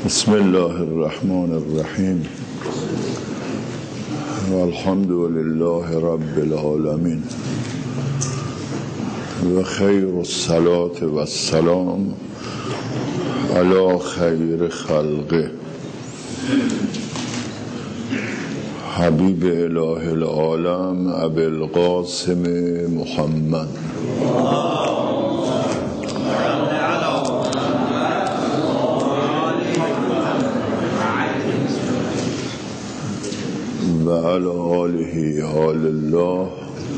بسم الله الرحمن الرحیم والحمد لله رب العالمین و خیر الصلاة و السلام علی خیر خلقه حبیب اله العالم ابی القاسم محمد و علی آله آل الله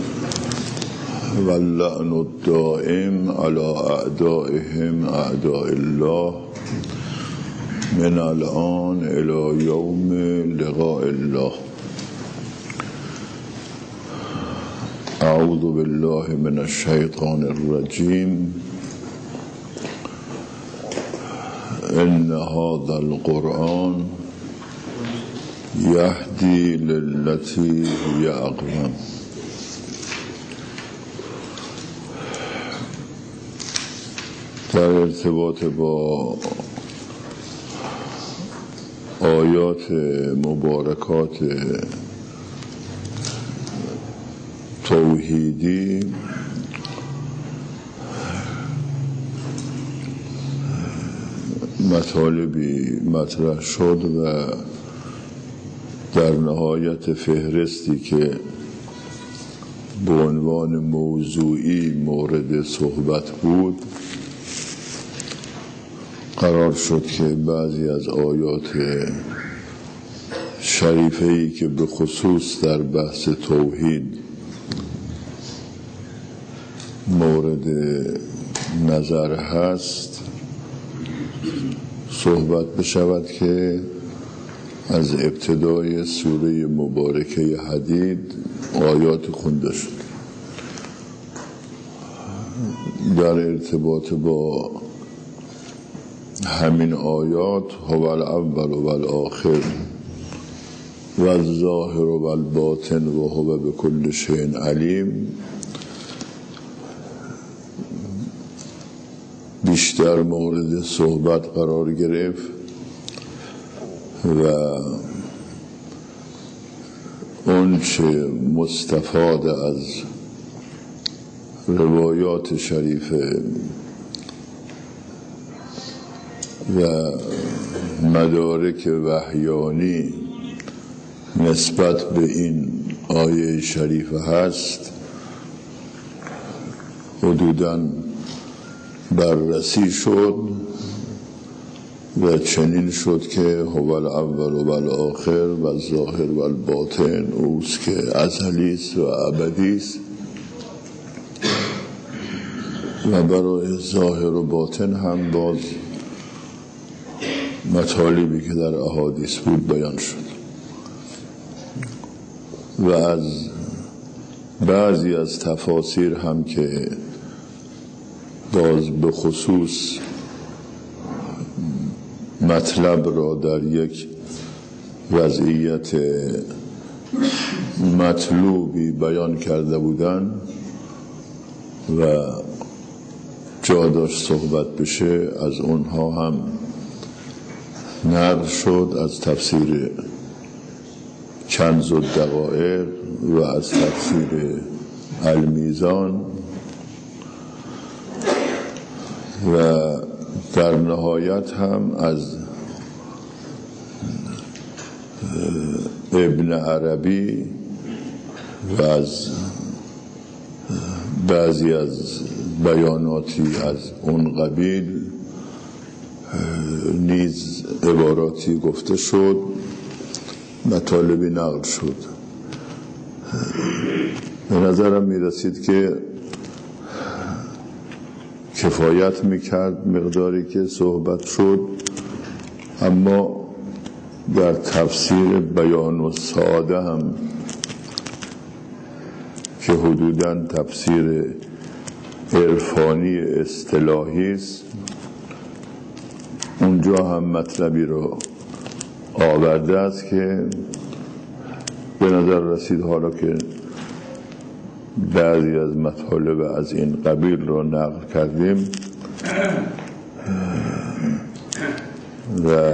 و اللعن الدائم علی اعدائهم اعداء الله من الان الى یوم لقاء الله. اعوذ بالله من الشیطان الرجیم. ان هذا القرآن یهدی للتی هی اقوم. در ارتباط با آیات مبارکات توحیدی مطالبی مطرح شد و در نهایت فهرستی که به عنوان موضوعی مورد صحبت بود قرار شد که بعضی از آیات شریفه‌ای که به خصوص در بحث توحید مورد نظر هست صحبت بشود که از ابتدای سوره مبارکه حدید آیات خونده شد. در ارتباط با همین آیات هو الاول و الآخر و الظاهر و الباطن و هو بكل شیء علیم بیشتر مورد صحبت قرار گرفت و اون چه مستفاد از روایات شریفه و مدارک وحیانی نسبت به این آیه شریفه هست حدوداً بررسی شد و چنین شد که هو الاول و الآخر و الظاهر و الباطن اوست که ازلی است و ابدی است و برای ظاهر و باطن هم باز مطالبی که در احادیث بود بیان شد و از بعضی از تفاسیر هم که باز به خصوص مطلب را در یک وضعیت مطلوبی بیان کرده بودند و جا داشت صحبت بشه از اونها هم نقل شد، از تفسیر کنز الدقایق و از تفسیر المیزان و در نهایت هم از ابن عربی و از بعضی از بیاناتی از اون قبیل نیز عباراتی گفته شد، مطالبی نقل شد. به نظرم میرسید که کفایت میکرد مقداری که صحبت شد، اما در تفسیر بیان و ساده هم که حدوداً تفسیر عرفانی اصطلاحی است اونجا هم مطلبی رو آورده است که به نظر رسید حالا که بعضی از مطالب از این قبیل رو نقل کردیم و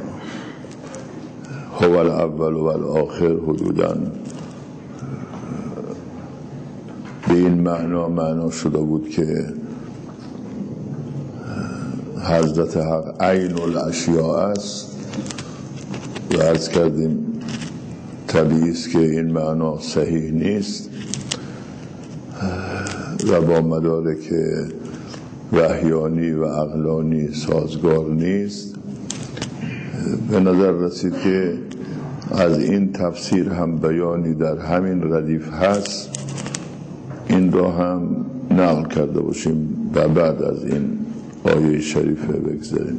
هو الاول و الاخر حدوداً به این معنا شده بود که حضرت حق عین الاشیاء است و عرض کردیم طبیعی است که این معنا صحیح نیست و با مدارک وحیانی و عقلانی سازگار نیست. به نظر رسید که از این تفسیر هم بیانی در همین ردیف هست، این را هم نقل کرده باشیم و بعد از این آیه شریفه بگذاریم.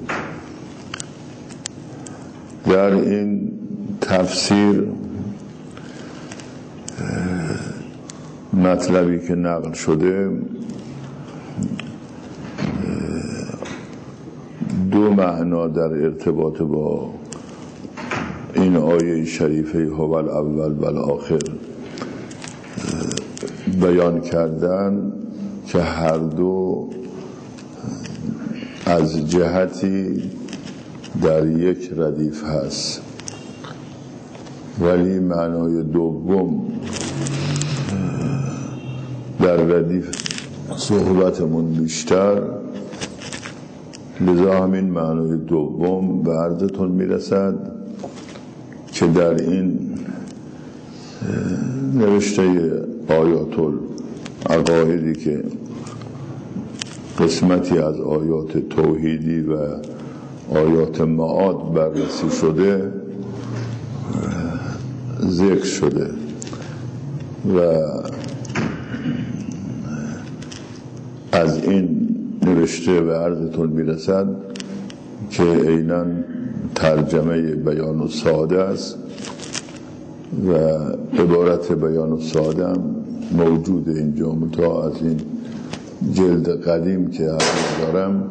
در این تفسیر مطلبی که نقل شده دو معنا در ارتباط با این آیه شریفه هو الاول و الاخر بیان کردن که هر دو از جهتی در یک ردیف هست، ولی معنای دوم در ردیف صحبتمون بیشتر، لذا همین معنای دوم به عرضتون میرسد که در این نوشته آیات العقایدی که قسمتی از آیات توحیدی و آیات معاد بررسی شده ذکر شده و از این نوشته به عرضتون میرسد که عیناً ترجمه بیان الساده است و عبارت بیان الساده هم موجود اینجا، متا از این جلد قدیم که دارم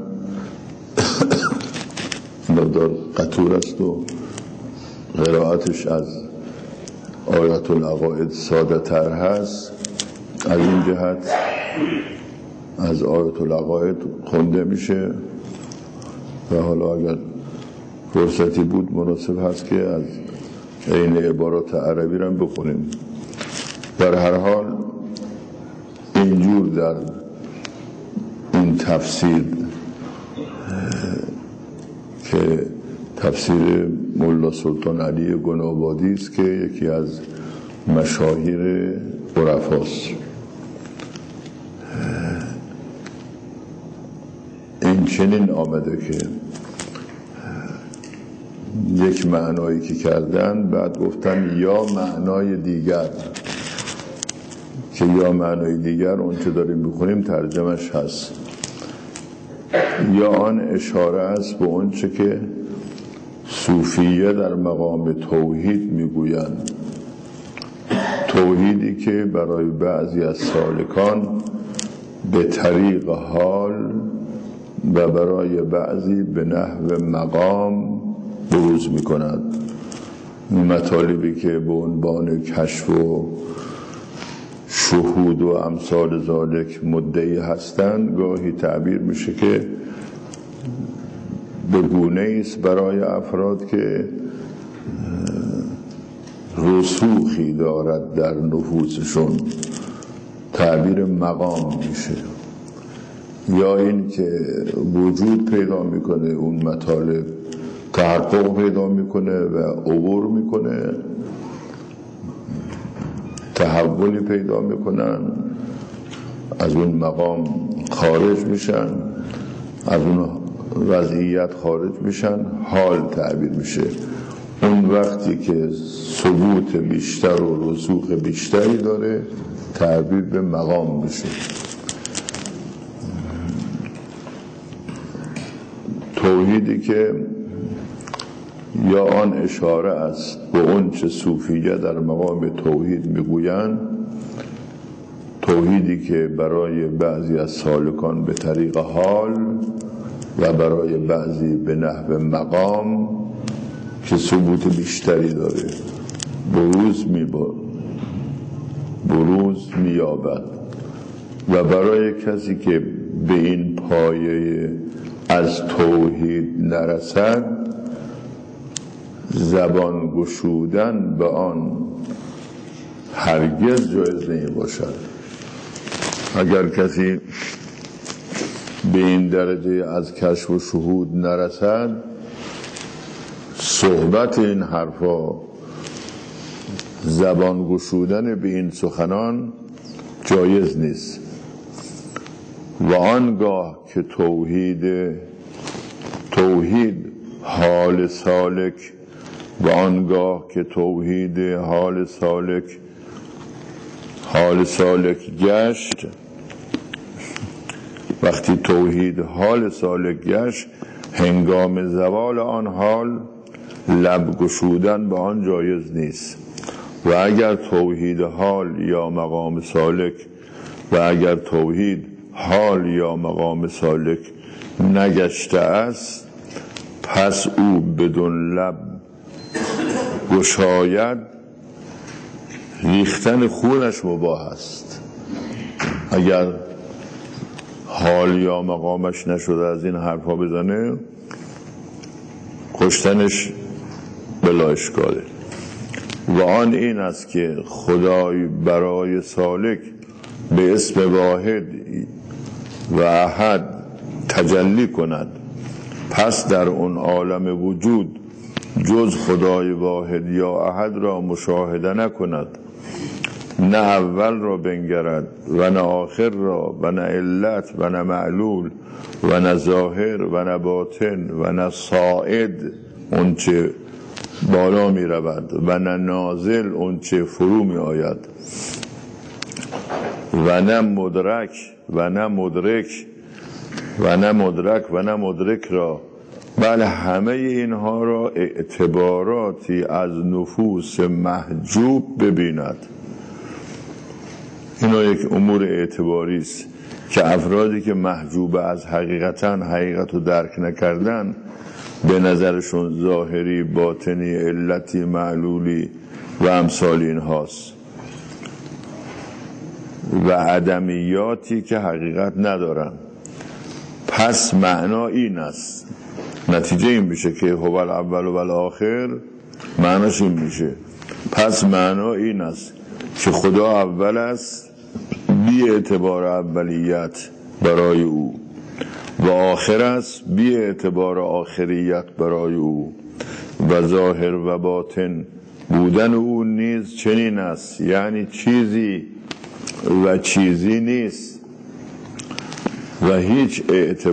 مقدار قطور است و قرائتش از آیات العقاید ساده تر هست. از این جهت از آیات العقاید خونده میشه و حالا اگر فرصتی بود مناسب هست که از این عبارات عربی رو بخونیم. در هر حال اینجور در این تفسیر که تفسیر مولا سلطان علی گنابادی است که یکی از مشاهیر عرفاست، این چنین آمده که یک معنایی که کردن بعد گفتن یا معنای دیگر، که یا معنای دیگر اون چه داریم بخونیم ترجمهش هست، یا آن اشاره است به اون چه که صوفیه در مقام توحید میگویند، توحیدی که برای بعضی از سالکان به طریق حال و برای بعضی به نحو مقام بروز میکند. مطالبی که به عنوان کشف و شهود و امثال ذالک مدعی هستند گاهی تعبیر میشه که به گونه است برای افراد که رسوخی دارد در نفوسشون تعبیر مقام میشه، یا این که وجود پیدا میکنه، اون مطالب تحقق پیدا میکنه و عبور میکنه، تحولی پیدا میکنن، از اون مقام خارج میشن، از اون وضعیت خارج میشن، حال تعبیر میشه. اون وقتی که ثبوت بیشتر و رسوخ بیشتری داره تعبیر به مقام میشه. توحیدی که یا آن اشاره است به اون چه صوفیه در مقام توحید میگویند، توحیدی که برای بعضی از سالکان به طریق حال و برای بعضی به نحو مقام که ثبوت بیشتری داره بروز می‌یابد، و برای کسی که به این پایه از توحید نرسد زبان گشودن به آن هرگز جایز نمی باشد. اگر کسی به این درجه از کشف و شهود نرسد، صحبت این حرفا، زبان گشودن به این سخنان جایز نیست. و آنگاه که توحید حال سالک و آنگاه که توحید حال سالک گشت، وقتی توحید حال سالک گشت، هنگام زوال آن حال لب گشودن به آن جایز نیست. و اگر توحید حال یا مقام سالک نگشته است، پس او بدون لب گشاید، ریختن خونش مباح است. اگر حال یا مقامش نشده از این حرفا بزنه، کشتنش بلا اشکاله. و آن این است که خدای برای سالک به اسم واحد و احد تجلی کند، پس در اون عالم وجود جز خدای واحد یا احد را مشاهده نکند، نه اول را بنگرد و نه آخر را و نه علت و نه معلول و نه ظاهر و نه باطن و نه صاعد اون چه بالا می رود و نه نازل اون چه فرو می آید و نه مدرک و نه مدرک را، بله همه اینها را اعتباراتی از نفوس محجوب ببیند. اینا یک امور اعتباری است که افرادی که محجوب از حقیقت رو درک نکردن، به نظرشون ظاهری، باطنی، علتی، معلولی و امثال این هاست و عدمیاتی که حقیقت ندارن. پس معنا این است، نتیجه این میشه که هو الاول و الاخر، معناش این میشه. پس معنا این است که خدا اول است بی اعتبار اولیت برای او، و آخر است بی اعتبار آخریت برای او، و ظاهر و باطن بودن او نیز چنین است، یعنی چیزی و چیزی نیست و هیچ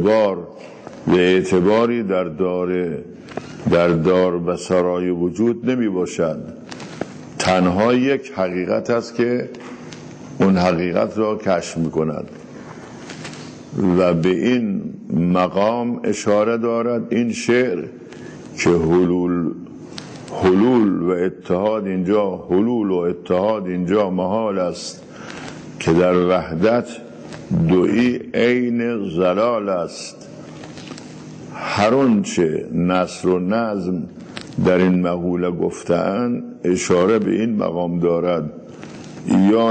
اعتباری در دار و سرای وجود نمی باشد. تنها یک حقیقت است که اون حقیقت را کشف می کند و به این مقام اشاره دارد این شعر که حلول و اتحاد اینجا محال است، که در وحدت دویی عین زلال است. هر آنچه نثر و نظم در این مقوله گفته‌اند اشاره به این مقام دارد، یا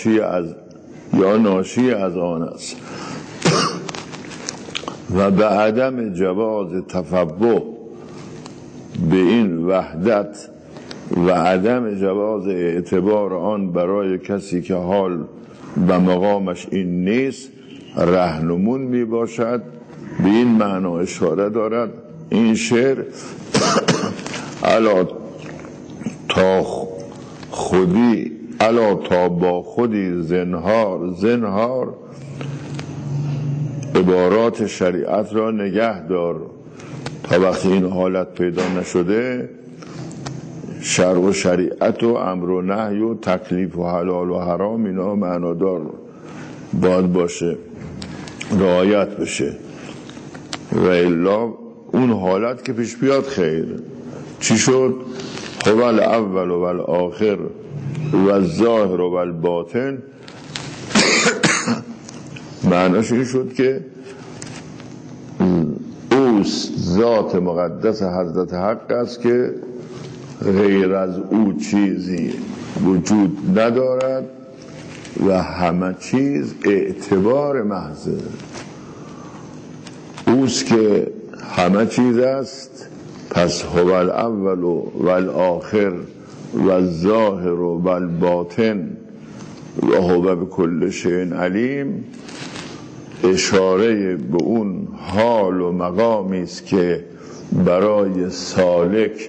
ناشی از آن است. و به عدم جواز تفوه به این وحدت و عدم جواز اعتبار آن برای کسی که حال و مقامش این نیست رهنمون می باشد. به این معنا اشاره دارد این شعر الا تا با خودی زنهار عبارات شریعت را نگه دار. تا وقتی این حالت پیدا نشده، شرع و شریعت و امر و نهی و تکلیف و حلال و حرام اینا معنادار باید باشه، رعایت بشه. و الا اون حالت که پیش بیاد خیر. چی شد؟ هو الاول و الاخر و الظاهر و الباطن معناش این شد که اوست ذات مقدس حضرت حق است که غیر از او چیزی وجود ندارد و همه چیز اعتبار محض اوست که همه چیز است. پس هو الاول و الاخر و الظاهر و الباطن و هو بكل شیء علیم اشاره به اون حال و مقامی است که برای سالک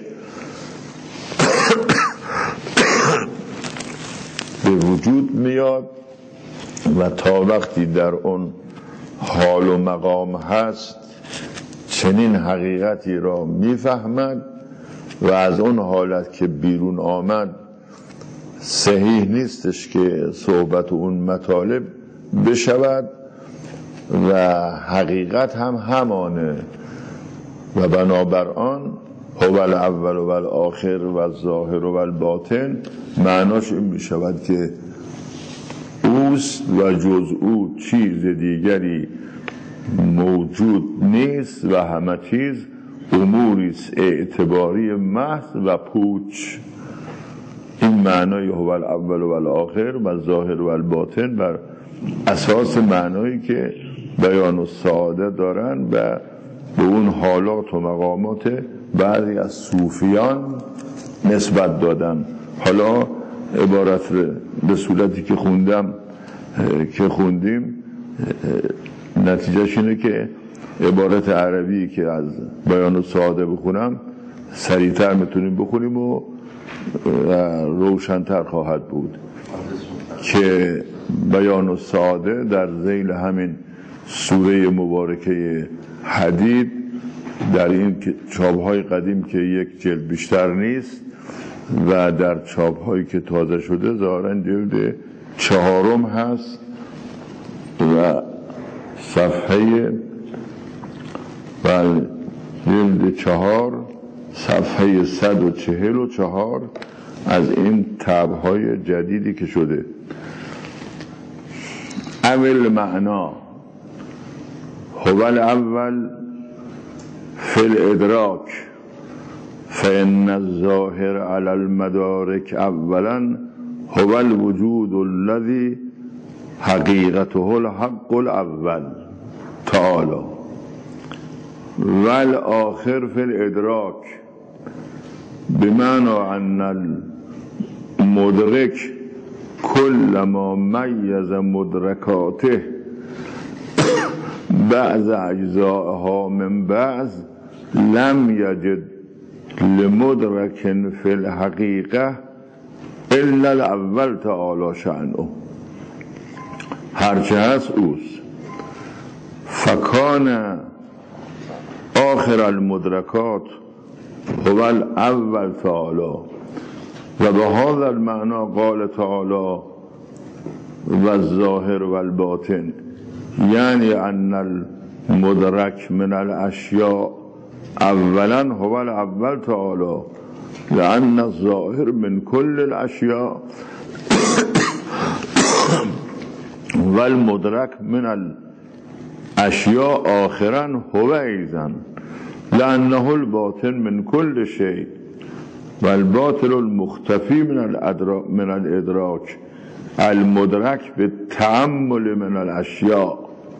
به وجود میاد و تا وقتی در اون حال و مقام هست چنین حقیقتی را میفهمد و از اون حالت که بیرون آمد صحیح نیستش که صحبت اون مطالب بشود و حقیقت هم همانه و بنابر آن هو الاول و الاخر و الظاهر و الباطن معناش این می شود که اوست و جز او چیز دیگری موجود نیست و همه چیز اموریست اعتباری محض و پوچ. این معنای هو الاول و الاخر و الظاهر و الباطن بر اساس معنایی که بیان السعاده دارن و به اون حالات و مقامات بعضی از صوفیان نسبت دادن. حالا عبارت به صورتی که خوندیم نتیجهش اینه که عبارت عربی که از بیان السعاده بخونم سریعتر میتونیم بخونیم و روشن‌تر خواهد بود که بیان السعاده در ذیل همین سوره مبارکه حدید در این چاپ‌های قدیم که یک جلد بیشتر نیست و در چاپ‌هایی که تازه شده ظاهراً جلد 4 هست و صفحه جلد 4 صفحه 144 از این طبع‌های جدیدی که شده. اول معنا هو الاول فی الادراک فإن الظاهر على المدارک اولا هو الوجود الذي حقیقته الحق الاول تعالی و الاخر فی الادراک بمعنى ان المدرک كل ما میز مدرکاته بعض اجزائها من بعض لم یجد لمدرک فی الحقیقه الا الاول تعالی شأنه. هرچه هست اوست. فکان آخر المدرکات هو الاول تعالی و به هذا المعنى قال تعالی و الظاهر و الباطن یعنی ان المدرک من الاشیاء اولا هو الاول تعالی لأن الظاهر من كل الاشیاء و المدرک من الاشیاء آخرا هو ایضا لأنه الباطن من كل شيء و الباطل المختفی من الادراک المدرک به تعمل من الاشیاء.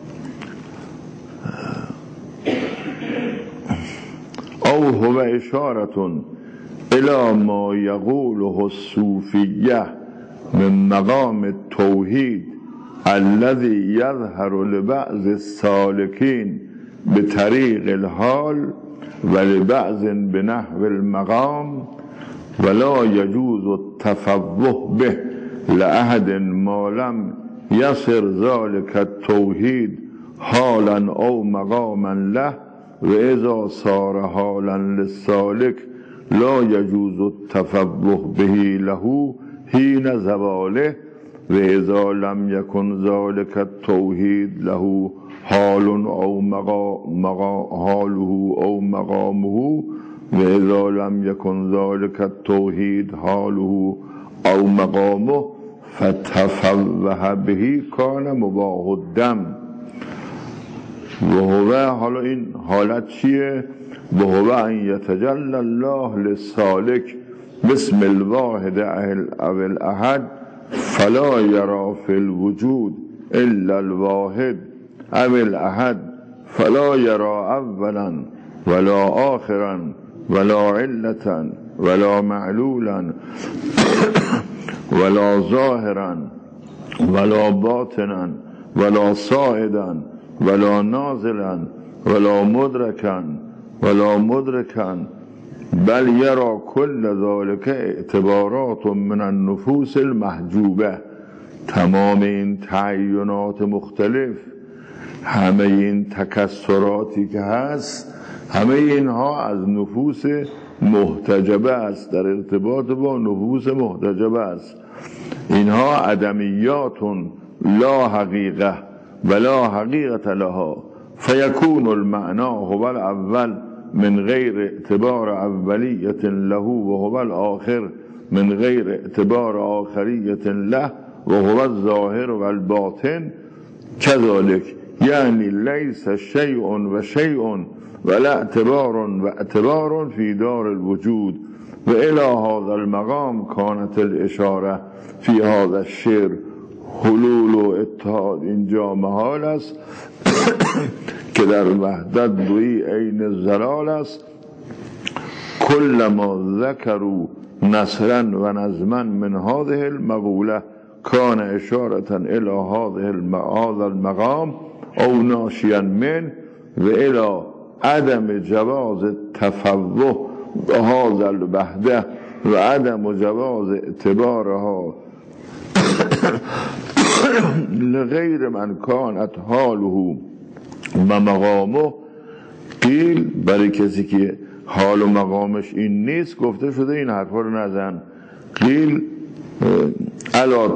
او هو اشارة الى ما یقوله الصوفیه من مقام التوحید الذي یظهر لبعض السالکین بطریق الحال و لبعض بنحو المقام ولا يجوز التفوه به لأحد ما لم يصر ذلك التوحید حالا او مقاما له و اذا صار حالا للسالک لا يجوز التفوه به له حين زواله و اذا لم يكن ذلك التوحید له حال او حاله او مقامه و اذا لم يكن ذلك التوحید حاله او مقامه فتفوه به کان مباح الدم و هو. حالا این حالت چیه؟ و هو ان یتجلی الله للسالک باسم الواحد او الاحد فلا یرا فی الوجود الا الواحد او الاحد فلا یرا اولا ولا آخرا ولا علة ولا معلولا ولا ظاهرا ولا باطنا ولا صاعدا ولا نازلا ولا مدركا بل يرى كل ذلك اعتبارات من النفوس المحجوبه. تمام این تعینات مختلف، همه این تکسراتی که هست، همه اینها از نفوس محتجبه است، در ارتباط با نفوس محتجبه است. اینها عدمیات لا حقیقه ولا حقیقت لها، فیکون المعنى هو الاول من غیر اعتبار اولیت له و هو الاخر من غیر اعتبار آخریت له و هو الظاهر و الباطن كذلك، یعنی لیس شیء و شیء ولا اعتبار و اعتبار فی دار الوجود. و الى هذا المقام كانت الاشاره فی هذا الشعر حلول و اتحاد. اینجا محال است که در وحدت دویی عین الضلال است. کل ما ذکروا نصرا و نظما من هذه المقوله کان اشارة الى هذا المقام او ناشیا من و الى عدم جواز تفوه بهذا الوحده و عدم جواز اعتبارها لغیر من کانت حاله و مقامه. قیل برای کسی که حال و مقامش این نیست گفته شده این حرفا رو نزن. قیل الا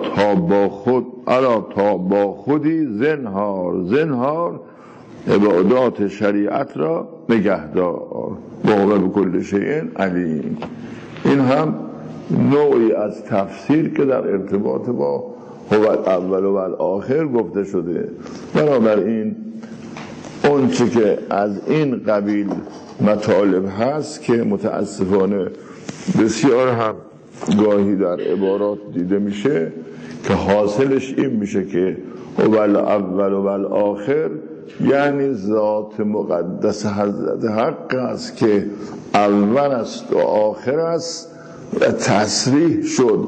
تا با خودی زنهار عبادات شریعت را نگهدار و هو بکل شیء علیم. این هم نوعی از تفسیر که در ارتباط با هو الاول و الاخر گفته شده. بنابراین اون چه که از این قبیل مطالب هست که متاسفانه بسیار هم گاهی در عبارات دیده میشه که حاصلش این میشه که هو الاول و الاخر یعنی ذات مقدس حضرت حق است که اول است و آخر است و تصریح شد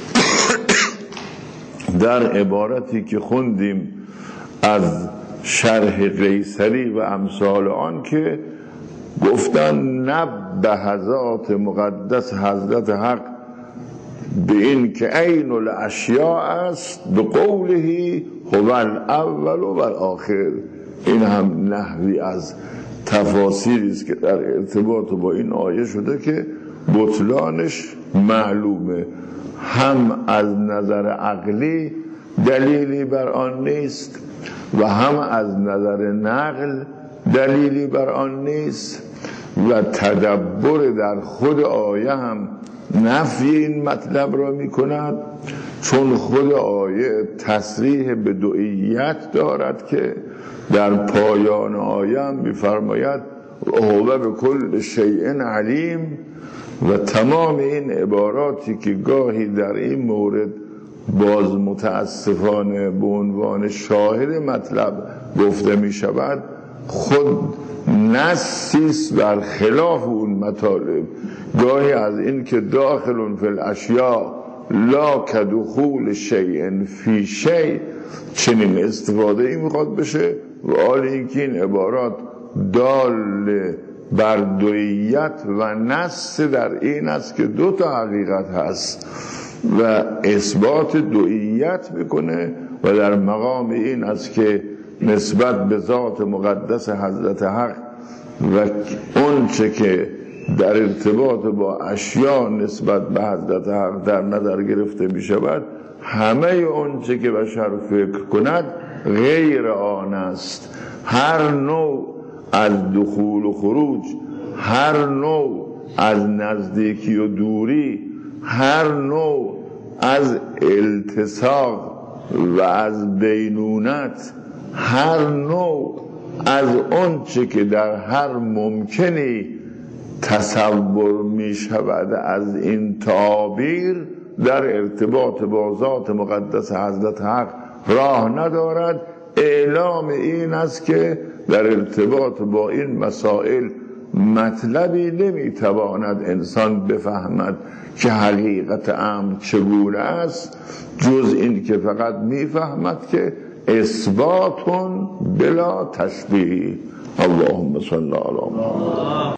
در عبارتی که خوندیم از شرح قیصری و امثال آن که گفتن نبه ذات مقدس حضرت حق به این که عین الاشیاء است به قوله هو الاول و الاخر. این هم نحوی از تفاسیری است که در ارتباط با این آیه شده که بطلانش معلومه، هم از نظر عقلی دلیلی بر آن نیست و هم از نظر نقل دلیلی بر آن نیست و تدبر در خود آیه هم نفی این مطلب را می کند، چون خود آیه تصریح به دوئیت دارد که در پایان آیه هم می فرماید هو بکل شیء علیم. و تمام این عباراتی که گاهی در این مورد باز متاسفانه به عنوان شاهد مطلب گفته می شود خود نصیست بر خلاف اون مطالب. گاهی از این که داخل فی الاشیاء لا کدخول شیء فی شیء چنین استفاده ای میخواد بشه و حال اینکه این عبارات دال بر دوئیت و نص در این است که دو تا حقیقت هست و اثبات دوئیت میکنه و در مقام این است که نسبت به ذات مقدس حضرت حق و اون چه که در ارتباط با اشیاء نسبت به حضرت حق در نظر گرفته می شود همه اون چه که بشر فکر کند غیر آن است. هر نوع از دخول و خروج، هر نوع از نزدیکی و دوری، هر نوع از التصاق و از بینونت، هر نوع از اون چه که در هر ممکنی تصور می شود از این تعابیر در ارتباط با ذات مقدس حضرت حق راه ندارد. اعلام این است که در ارتباط با این مسائل مطلبی نمیتواند انسان بفهمد که حقیقت امر چگونه است جز این که فقط میفهمد که اثبات بلا تشبیه. اللهم صل علی محمد.